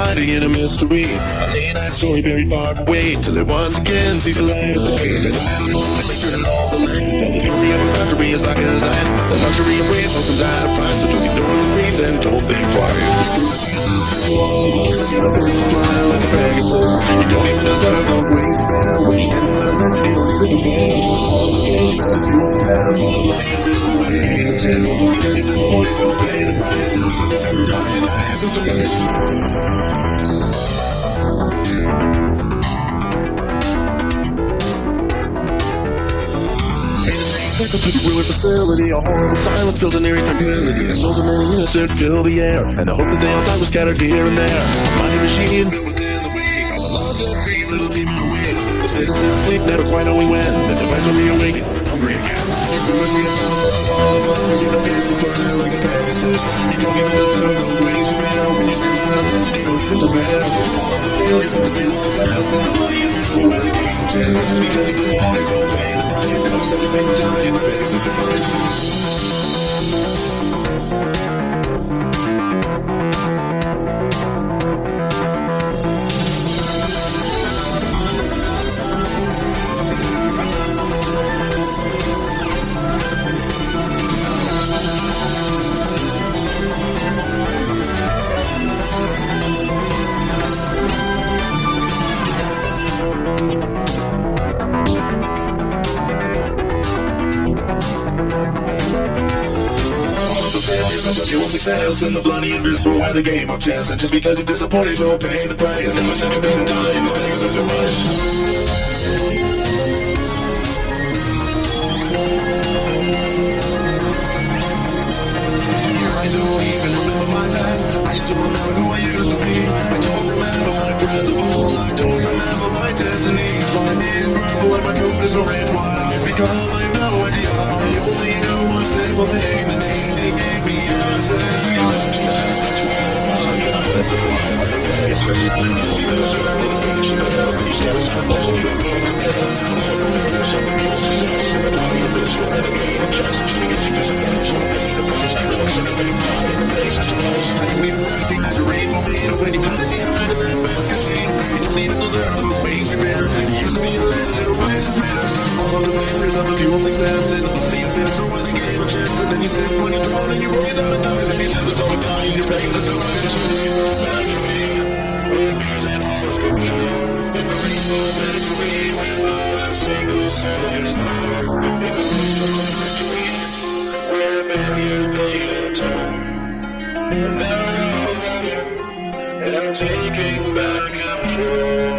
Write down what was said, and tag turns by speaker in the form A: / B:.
A: finding it a mystery. A late-night story buried far away, till it once again sees the light of day. The story of a country is black as night. The luxury of rainbows comes at a price, so just ignore the screams and don't think twice. You fly like a Pegasus. You don't even deserve those wings, man. When you stand on the you don't even like a big ruined facility, a horrible silence fills an eerie tranquility. The souls of many innocent fill the air, and the hope that they all die was scattered here and there. A mighty machine built within the weak, all the love that breathe, little demon awake. The state of sleep, never quite knowing when, the device will be awakened, hungry again. You could be all of us, you know, you fly like a Pegasus. You don't even deserve those wings, man. When you stand up, you go to the bed. All the feelings of the business, that's all the money in this world. Because it's the only road, man. You know, everything time in the face of the crisis. You want success in the bloody abyss for why the game of chess. And just because you're disappointed, you'll pay the price. Never should have been done, but you lose your mind. I don't even remember my past. I don't remember who I used to be. I don't remember my principles. I don't remember my destiny. My name is purple and my coat is orange. Why? Because I have no idea. I only know one simple thing. The name they gave me. And I'm taking back control.